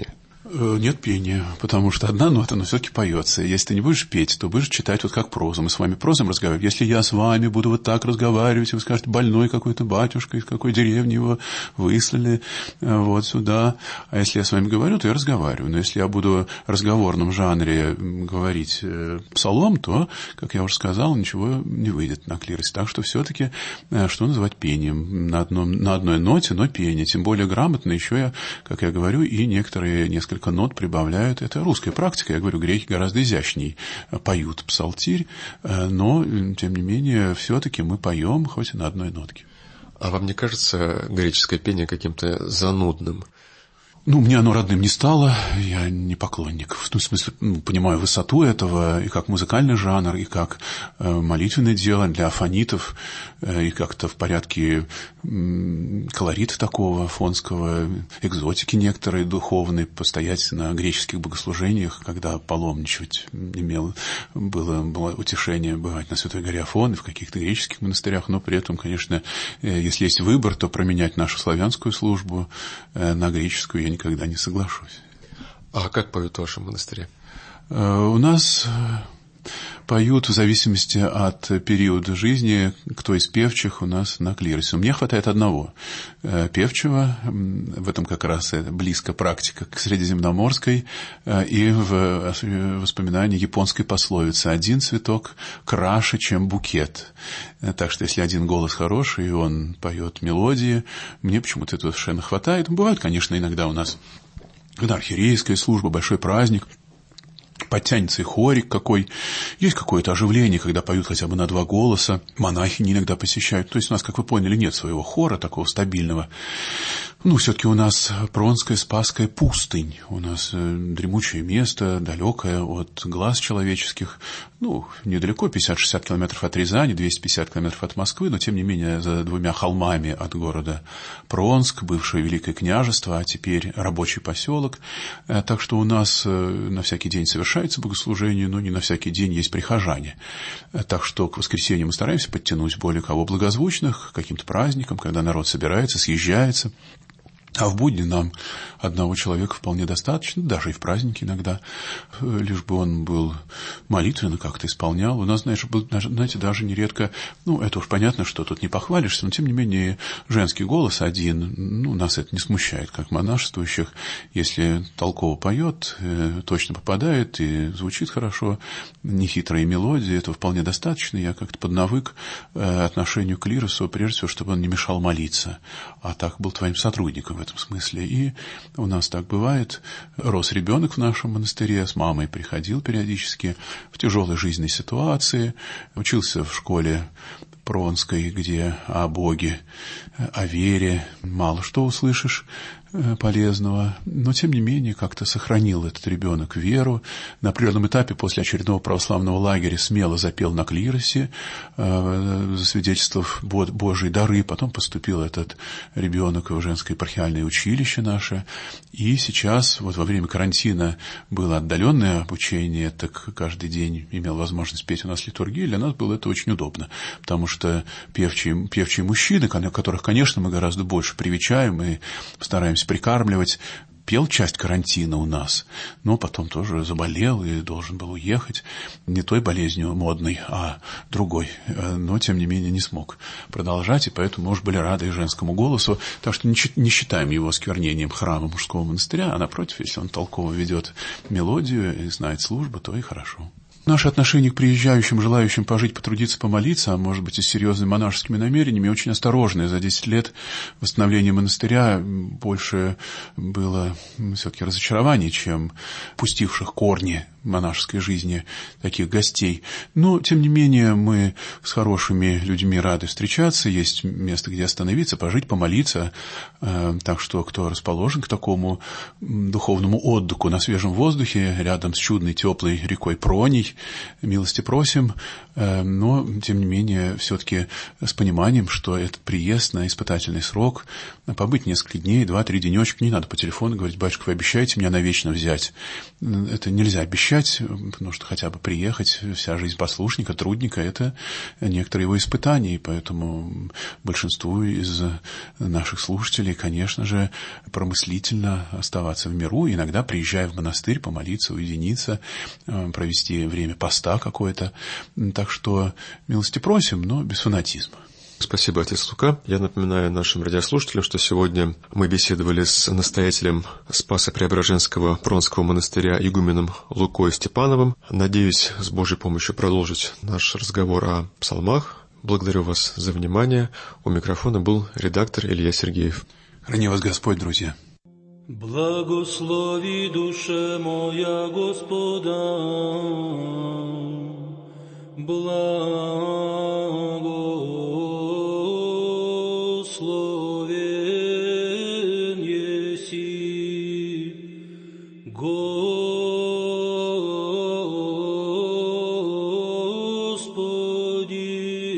Нет пения, потому что одна нота, но все-таки поется. Если ты не будешь петь, то будешь читать вот как прозу. Мы с вами прозом разговариваем. Если я с вами буду вот так разговаривать, и вы скажете, больной какой-то батюшка, из какой деревни его выслали вот сюда. А если я с вами говорю, то я разговариваю. Но если я буду в разговорном жанре говорить псалом, то, как я уже сказал, ничего не выйдет на клиросе. Так что все-таки, что называть пением? На одной ноте, но пение. Тем более грамотно еще я, как я говорю, и несколько нот прибавляют. Это русская практика. Я говорю, греки гораздо изящней поют псалтирь, но, тем не менее, все-таки мы поем, хоть и на одной нотке. А вам не кажется греческое пение каким-то занудным? Мне оно родным не стало, я не поклонник. В том смысле, понимаю высоту этого, и как музыкальный жанр, и как молитвенное дело для афонитов, и как-то в порядке колорита такого афонского, экзотики некоторой духовной, постоять на греческих богослужениях, когда паломничать было утешение бывать на Святой горе Афон и в каких-то греческих монастырях, но при этом, конечно, если есть выбор, то променять нашу славянскую службу на греческую я никогда не соглашусь. А как поют в вашем монастыре? У нас поют в зависимости от периода жизни, кто из певчих у нас на клиросе. Мне хватает одного певчего, в этом как раз близко практика к средиземноморской, и в воспоминании японской пословицы «один цветок краше, чем букет». Так что если один голос хороший, и он поет мелодии, мне почему-то этого совершенно хватает. Бывает, конечно, иногда у нас, когда архиерейская служба, большой праздник, подтянется и хорик какой. Есть какое-то оживление, когда поют хотя бы на два голоса. Монахини иногда посещают. То есть у нас, как вы поняли, нет своего хора такого стабильного. Все-таки у нас Пронская, Спасская пустынь. У нас дремучее место, далекое от глаз человеческих. Недалеко, 50-60 километров от Рязани, 250 километров от Москвы, но, тем не менее, за двумя холмами от города Пронск, бывшее Великое княжество, а теперь рабочий поселок. Так что у нас на всякий день совершается богослужение, но не на всякий день есть прихожане. Так что к воскресенью мы стараемся подтянуть более кого благозвучных, к каким-то праздникам, когда народ собирается, съезжается. А в будни нам одного человека вполне достаточно, даже и в праздники иногда, лишь бы он был молитвенно как-то исполнял. У нас, знаете, даже нередко, это уж понятно, что тут не похвалишься, но тем не менее женский голос один, нас это не смущает, как монашествующих. Если толково поет, точно попадает и звучит хорошо, нехитрые мелодии, этого вполне достаточно. Я как-то поднавык отношению к клиросу, прежде всего, чтобы он не мешал молиться, а так был твоим сотрудником в этом смысле. И у нас так бывает. Рос ребенок в нашем монастыре, с мамой приходил периодически в тяжелой жизненной ситуации, учился в школе Пронской, где о Боге, о вере мало что услышишь полезного, но, тем не менее, как-то сохранил этот ребенок веру. На определенном этапе после очередного православного лагеря смело запел на клиросе, засвидетельствовав Божьи дары. Потом поступил этот ребенок в женское епархиальное училище наше. И сейчас, во время карантина, было отдаленное обучение, так каждый день имел возможность петь у нас литургию. Для нас было это очень удобно, потому что певчие мужчины, которых, конечно, мы гораздо больше привечаем и стараемся прикармливать, пел часть карантина у нас, но потом тоже заболел и должен был уехать. Не той болезнью модной, а другой. Но, тем не менее, не смог продолжать, и поэтому мы уж были рады и женскому голосу. Так что не считаем его осквернением храма мужского монастыря, а напротив, если он толково ведет мелодию и знает службу, то и хорошо. Наше отношение к приезжающим, желающим пожить, потрудиться, помолиться, а может быть и с серьезными монашескими намерениями, очень осторожное. За 10 лет восстановления монастыря больше было все-таки разочарований, чем пустивших корни монашеской жизни таких гостей. Но, тем не менее, мы с хорошими людьми рады встречаться, есть место, где остановиться, пожить, помолиться. Так что, кто расположен к такому духовному отдыху на свежем воздухе, рядом с чудной теплой рекой Проней, милости просим, но, тем не менее, все-таки с пониманием, что этот приезд на испытательный срок, побыть несколько дней, 2-3 денечка, не надо по телефону говорить: батюшка, вы обещаете меня навечно взять. Это нельзя обещать. начать, потому что хотя бы приехать, вся жизнь послушника, трудника — это некоторые его испытания, и поэтому большинству из наших слушателей, конечно же, промыслительно оставаться в миру, иногда приезжая в монастырь, помолиться, уединиться, провести время поста какое-то. Так что милости просим, но без фанатизма. Спасибо, отец Лука. Я напоминаю нашим радиослушателям, что сегодня мы беседовали с настоятелем Спасо-Преображенского Пронского монастыря игуменом Лукой Степановым. Надеюсь, с Божьей помощью продолжить наш разговор о псалмах. Благодарю вас за внимание. У микрофона был редактор Илья Сергеев. Храни вас Господь, друзья. Благослови душа моя Господа, благословен еси Господи.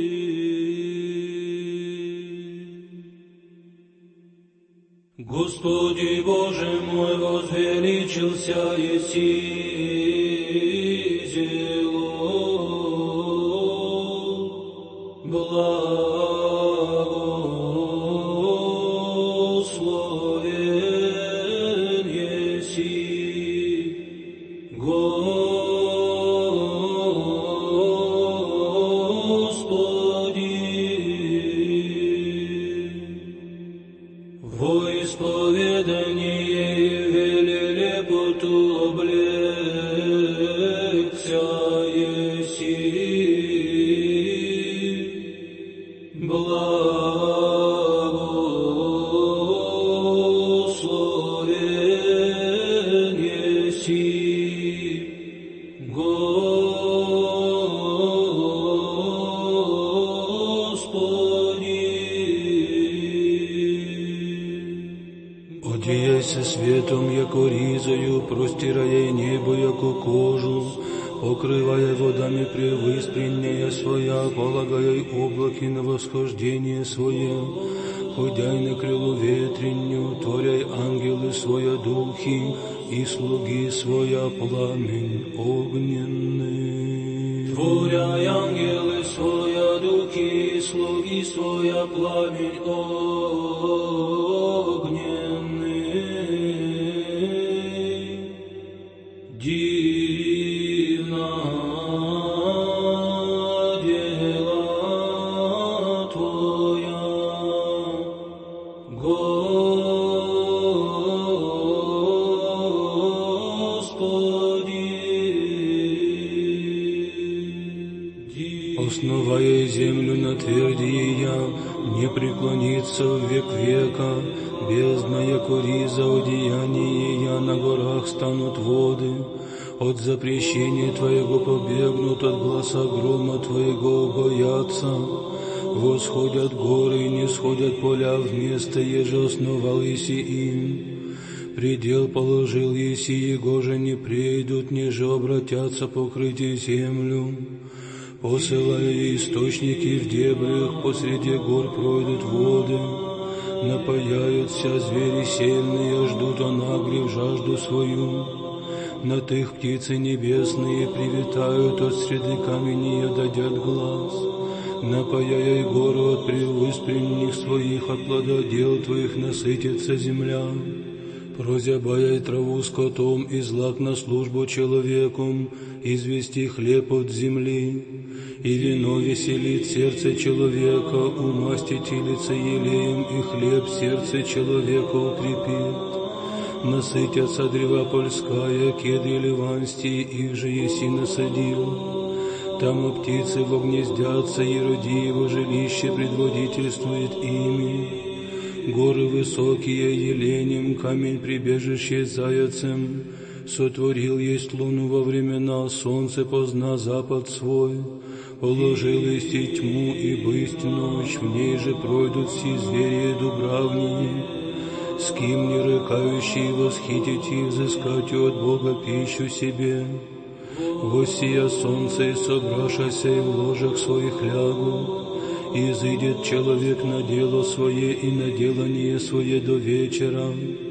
Господи Боже мой, возвеличился еси благословен еси Господи. Во исповедании велелепоту облегся еси благословен еси Господи. Одеяйся светом, яко ризою, простирая небо, яко кожу, покрывая водами превыспренняя своя, полагая облаки на восхождение свое, ходяй на крылу ветренню, творяй ангелы своя духи, и слуги своя пламень огненный. Творяй ангелы своя духи, и слуги своя пламень огненный. Дивна дела Твоя, Господи. Основая землю на твердия, не преклонится в век века, бездна яко риза одеяние я, на горах станут воды, от запрещения Твоего побегнут, от гласа грома Твоего боятся. Восходят горы, не сходят поля, вместо еже основал еси им. Предел положил еси, его же не придут, неже обратятся покрыть землю. Посылая источники в дебрях, посреди гор пройдут воды. Напаяются звери сильные, ждут анагрев жажду свою. На тых птицы небесные привитают, от среды каменья дадят глаз. Напаяй гору от превыспренних своих, от плододел Твоих насытится земля. Прозябаяй траву скотом и злак на службу человеком, извести хлеб от земли. И вино веселит сердце человека, умастить лица елеем, и хлеб сердце человека укрепит. Насытятся древа польская, кедры ливанские, их же еси насадил. Там и птицы вогнездятся, и роди его жилище предводительствует ими. Горы высокие еленем, камень прибежище заяцем. Сотворил есть луну во времена, солнце позна запад свой. Положил есть и тьму, и бысть ночь, в ней же пройдут все звери дубравнии. С кем не рыкающий восхитить и взыскать от Бога пищу себе. Воссия солнце и собрашася, и в ложах своих лягу. И изыдет человек на дело свое и на делание свое до вечера.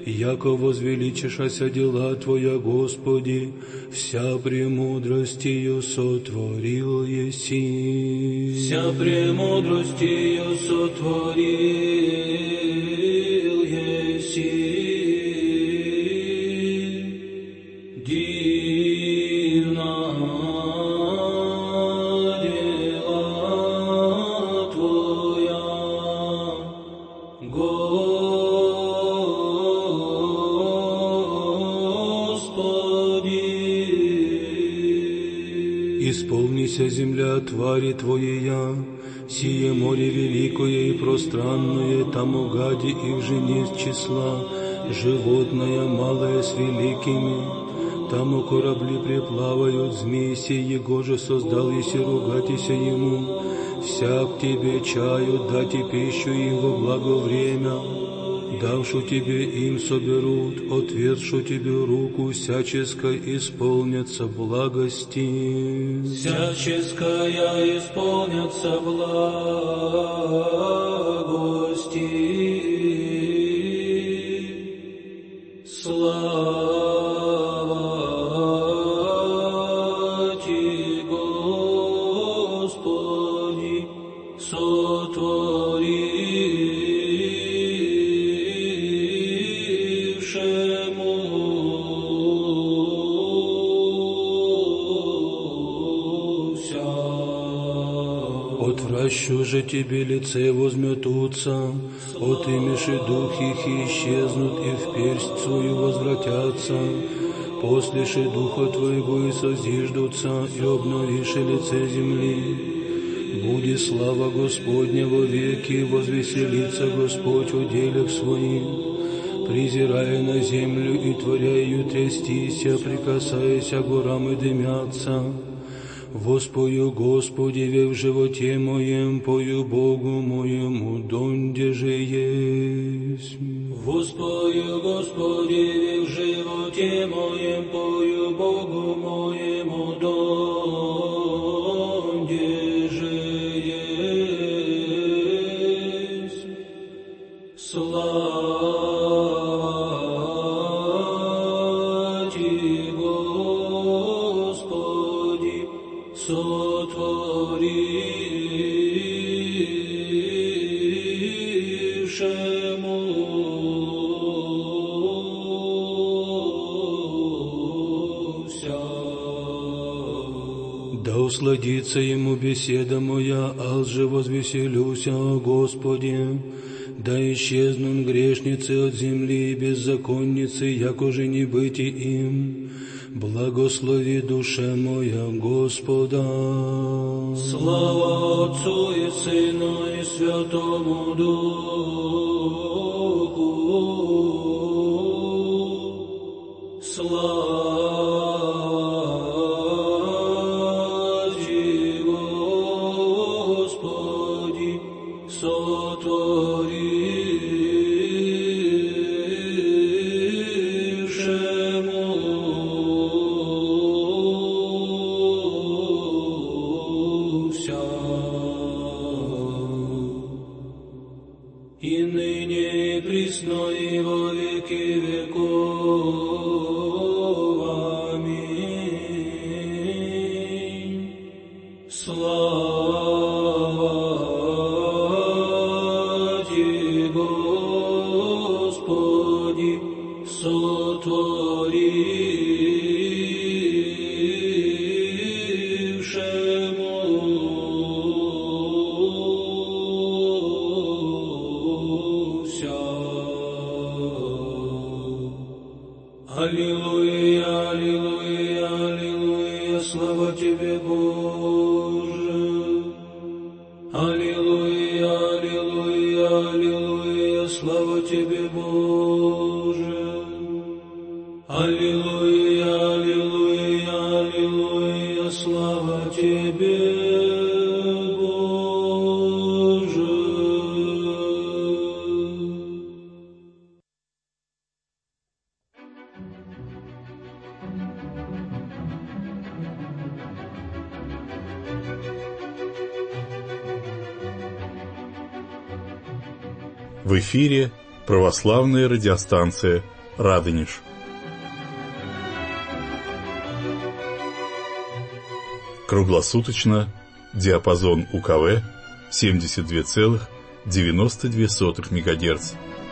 яко возвеличишася дела Твоя, Господи, вся премудростью сотворил еси. Вся премудростью сотворил еси. Исполнися земля твари Твоя, сие море великое и пространное, там гади их же нет числа, животное малое с великими, там корабли преплавают, змей сие же создал, если ругатися ему, всяк тебе чаю, дати пищу им во благо время. Давшу тебе им соберут, отверзшу тебе руку, всяческа исполнятся благости. Всяческая исполнятся благости. Слава Ти, Господи, сотвори. Отвращу же тебе лице возметутся, отымеши дух их и исчезнут, и в персть свою возвратятся. Послеши духа твоего и созиждутся, и обновиши лице земли. Буди слава Господня во веки, возвеселится Господь о делах своих. Презирая на землю и творя ее трястися, прикасаяся горам и дымятся. Воспою Господи в животе моем, пою Богу моему, донде же есть. Воспою Господи в животе моем, пою Богу моему, донде же есть. Слава Ти, Господи, сотворившему вся. Да усладится ему беседа моя, аз же возвеселюся о Господе. Да исчезнут грешницы от земли и беззаконницы, якоже не быть им. Благослови душе моя Господа. Слава Отцу и Сыну и Святому Духу. Слава Ти, Господи, сотвори. И ныне и присно и во веки веков. Аминь. Слава Ти, Господи, сотворившему вся. Аллилуйя, аллилуйя, аллилуйя, слава Тебе, Боже. Аллилуйя, аллилуйя, аллилуйя, слава Тебе, Боже. Аллилуйя, аллилуйя, аллилуйя, слава Тебе, Боже. В эфире православная радиостанция Радонеж. Круглосуточно. Диапазон УКВ 72,92 МГц.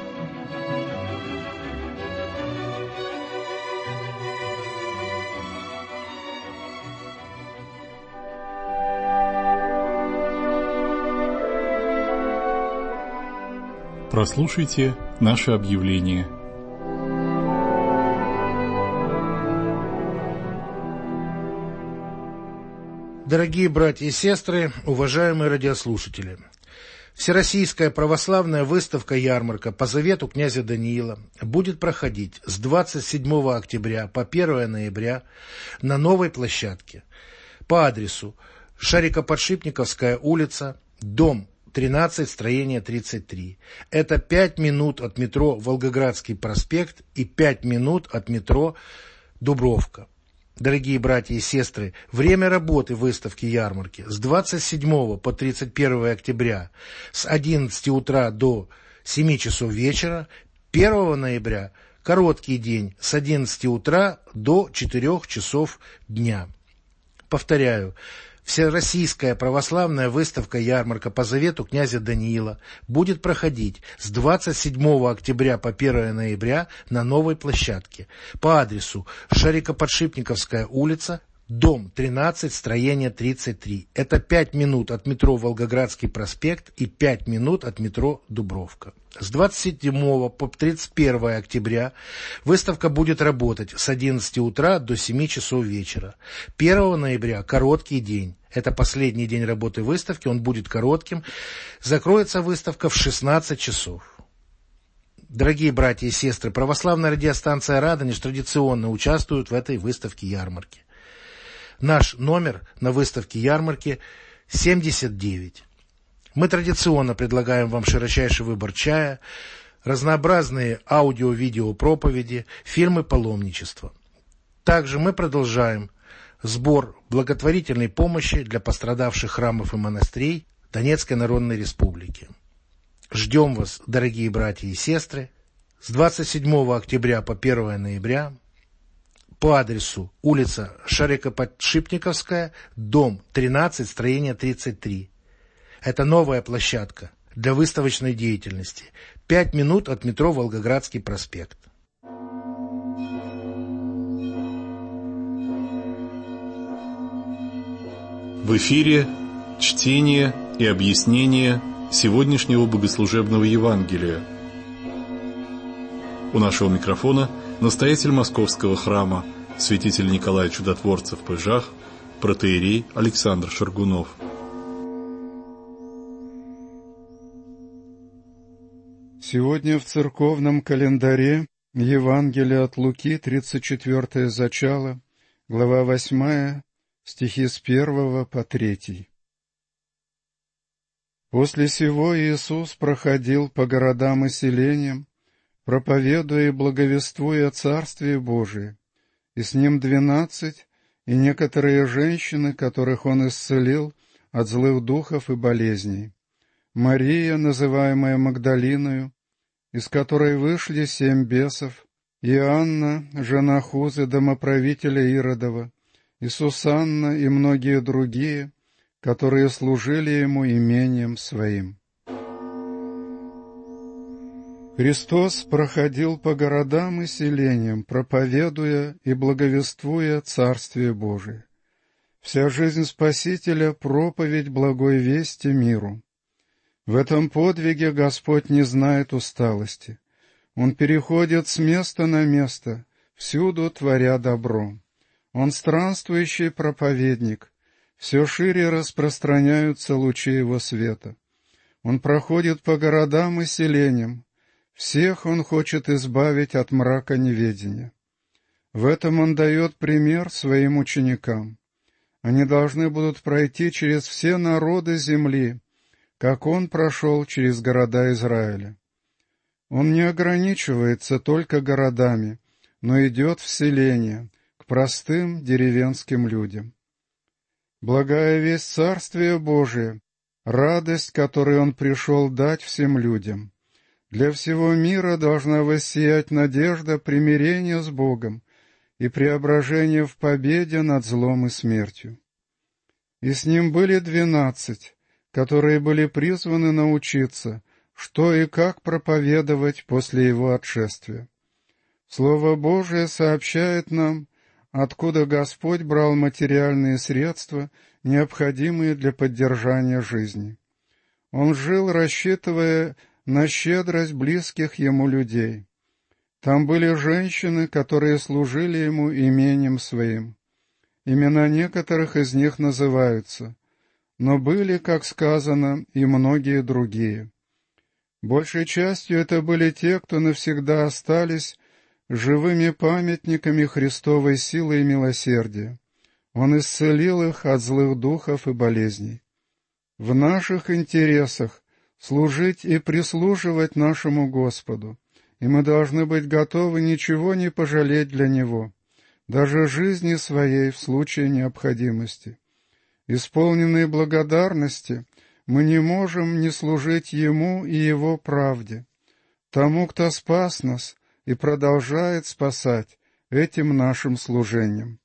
Прослушайте наше объявление. Дорогие братья и сестры, уважаемые радиослушатели, Всероссийская православная выставка-ярмарка по завету князя Даниила будет проходить с 27 октября по 1 ноября на новой площадке по адресу Шарико-Подшипниковская улица, дом 13, строение 33. Это 5 минут от метро Волгоградский проспект и 5 минут от метро Дубровка. Дорогие братья и сестры, время работы выставки-ярмарки с 27 по 31 октября с 11 утра до 7 часов вечера, 1 ноября короткий день с 11 утра до 4 часов дня. Повторяю, Всероссийская православная выставка-ярмарка по завету князя Даниила будет проходить с 27 октября по 1 ноября на новой площадке по адресу Шарико-Подшипниковская улица, дом 13, строение 33. Это 5 минут от метро Волгоградский проспект и 5 минут от метро Дубровка. С 27 по 31 октября выставка будет работать с 11 утра до 7 часов вечера. 1 ноября короткий день. Это последний день работы выставки, он будет коротким. Закроется выставка в 16 часов. Дорогие братья и сестры, православная радиостанция «Радонеж» традиционно участвует в этой выставке-ярмарке. Наш номер на выставке-ярмарке 79. Мы традиционно предлагаем вам широчайший выбор чая, разнообразные аудио-видео проповеди, фильмы паломничества. Также мы продолжаем сбор благотворительной помощи для пострадавших храмов и монастырей Донецкой Народной Республики. Ждем вас, дорогие братья и сестры, с 27 октября по 1 ноября по адресу улица Шарико-Подшипниковская, дом 13, строение 33. Это новая площадка для выставочной деятельности. 5 минут от метро Волгоградский проспект. В эфире чтение и объяснение сегодняшнего богослужебного Евангелия. У нашего микрофона настоятель Московского храма, святитель Николай Чудотворцев в Пыжах, протоиерей Александр Шаргунов. Сегодня в церковном календаре Евангелие от Луки, 34 зачало, глава 8, стихи с 1 по 3. После сего Иисус проходил по городам и селениям, проповедуя и благовествуя о Царстве Божие, и с ним 12, и некоторые женщины, которых он исцелил от злых духов и болезней. Мария, называемая Магдалиною, из которой вышли 7 бесов, и Анна, жена Хузы, домоправителя Иродова, и Сусанна, и многие другие, которые служили ему имением своим. Христос проходил по городам и селениям, проповедуя и благовествуя Царствие Божие. Вся жизнь Спасителя — проповедь благой вести миру. В этом подвиге Господь не знает усталости. Он переходит с места на место, всюду творя добро. Он странствующий проповедник. Все шире распространяются лучи его света. Он проходит по городам и селениям. Всех он хочет избавить от мрака неведения. В этом он дает пример своим ученикам. Они должны будут пройти через все народы земли, как он прошел через города Израиля. Он не ограничивается только городами, но идет в селения, к простым деревенским людям. Благая весть Царствия Божия, радость, которую он пришел дать всем людям. Для всего мира должна воссиять надежда примирения с Богом и преображения в победе над злом и смертью. И с ним были 12, которые были призваны научиться, что и как проповедовать после его отшествия. Слово Божие сообщает нам, откуда Господь брал материальные средства, необходимые для поддержания жизни. Он жил, рассчитывая на щедрость близких ему людей. Там были женщины, которые служили ему имением своим. Имена некоторых из них называются, но были, как сказано, и многие другие. Большей частью это были те, кто навсегда остались живыми памятниками Христовой силы и милосердия. Он исцелил их от злых духов и болезней. В наших интересах служить и прислуживать нашему Господу, и мы должны быть готовы ничего не пожалеть для Него, даже жизни своей в случае необходимости. Исполненные благодарности, мы не можем не служить Ему и Его правде, тому, кто спас нас и продолжает спасать этим нашим служением.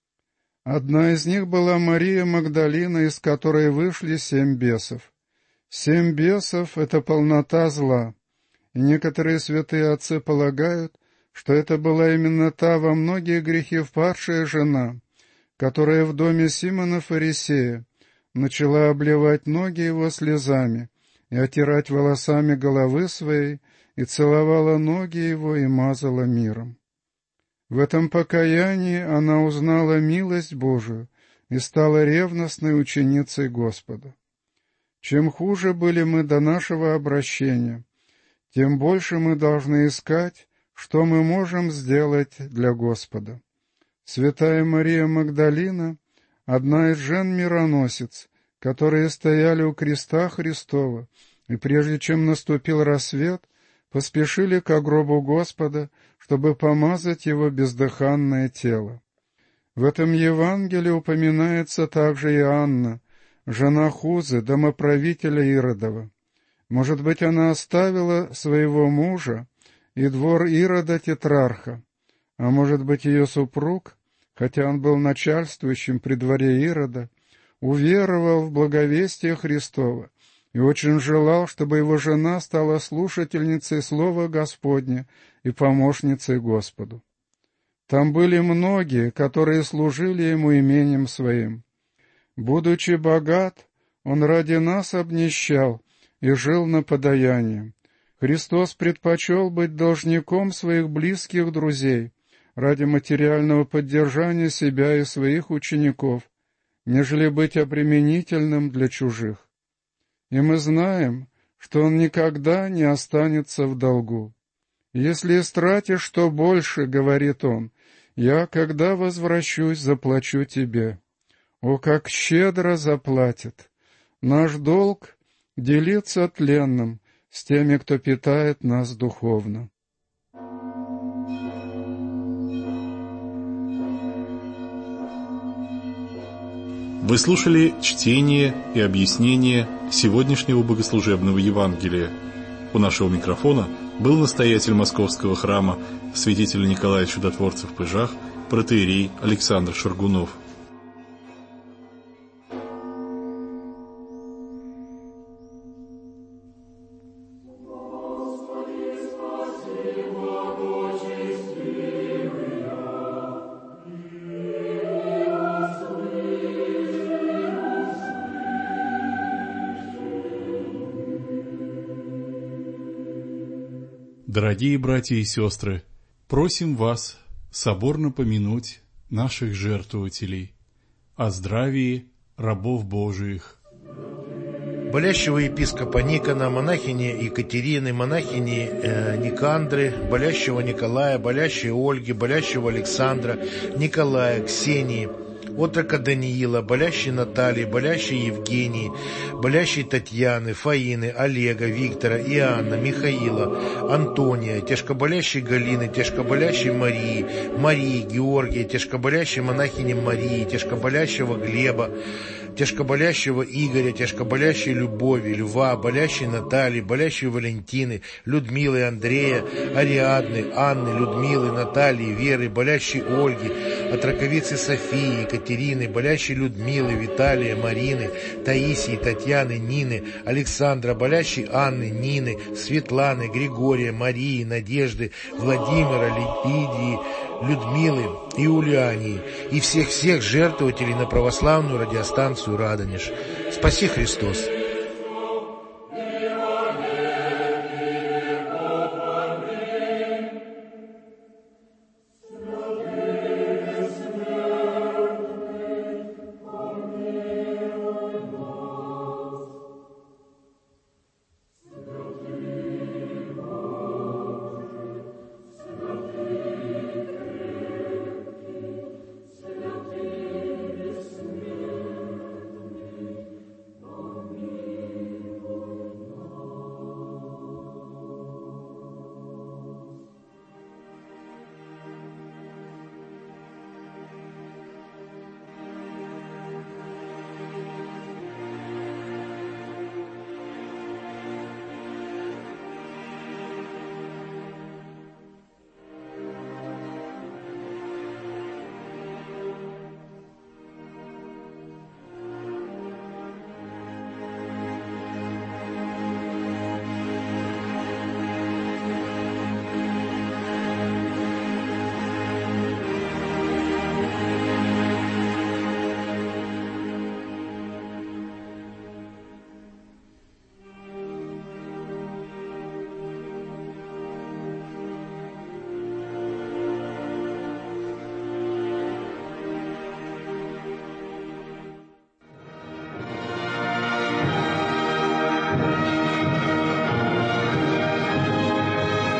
Одна из них была Мария Магдалина, из которой вышли 7 бесов. 7 бесов — это полнота зла, и некоторые святые отцы полагают, что это была именно та во многие грехи впадшая жена, которая в доме Симона Фарисея начала обливать ноги его слезами и отирать волосами головы своей, и целовала ноги его и мазала миром. В этом покаянии она узнала милость Божию и стала ревностной ученицей Господа. Чем хуже были мы до нашего обращения, тем больше мы должны искать, что мы можем сделать для Господа. Святая Мария Магдалина — одна из жен-мироносец, которые стояли у креста Христова, и прежде чем наступил рассвет, поспешили ко гробу Господа, чтобы помазать его бездыханное тело. В этом Евангелии упоминается также и Анна, жена Хузы, домоправителя Иродова. Может быть, она оставила своего мужа и двор Ирода Тетрарха, а может быть, ее супруг, хотя он был начальствующим при дворе Ирода, уверовал в благовестие Христово и очень желал, чтобы его жена стала слушательницей Слова Господня и помощницей Господу. Там были многие, которые служили ему имением своим. Будучи богат, он ради нас обнищал и жил на подаяние. Христос предпочел быть должником своих близких друзей ради материального поддержания себя и своих учеников, нежели быть обременительным для чужих. И мы знаем, что он никогда не останется в долгу. «Если истратишь что больше, — говорит он, — я, когда возвращусь, заплачу тебе». О, как щедро заплатит! Наш долг — делиться тленным с теми, кто питает нас духовно. Вы слушали чтение и объяснение сегодняшнего богослужебного Евангелия. У нашего микрофона был настоятель Московского храма святитель Николай Чудотворцев в Пыжах, протоиерей Александр Шаргунов. Дорогие братья и сестры, просим вас соборно помянуть наших жертвователей, о здравии рабов Божиих. Болящего епископа Никона, монахини Екатерины, монахини Никандры, болящего Николая, болящей Ольги, болящего Александра, Николая, Ксении, отрока Даниила, болящей Натальи, болящей Евгении, болящей Татьяны, Фаины, Олега, Виктора, Иоанна, Михаила, Антония, тяжкоболящей Галины, тяжкоболящей Марии, Георгия, тяжкоболящей монахини Марии, тяжкоболящего Глеба, тяжкоболящего Игоря, тяжкоболящей Любови, Льва, болящей Натальи, болящей Валентины, Людмилы, Андрея, Ариадны, Анны, Людмилы, Натальи, Веры, болящей Ольги, отроковицы Софии, Екатерины, болящей Людмилы, Виталия, Марины, Таисии, Татьяны, Нины, Александра, болящей Анны, Нины, Светланы, Григория, Марии, Надежды, Владимира, Лидии, Людмилы и Юлиании, и всех жертвователей на православную радиостанцию «Радонеж». Спаси Христос!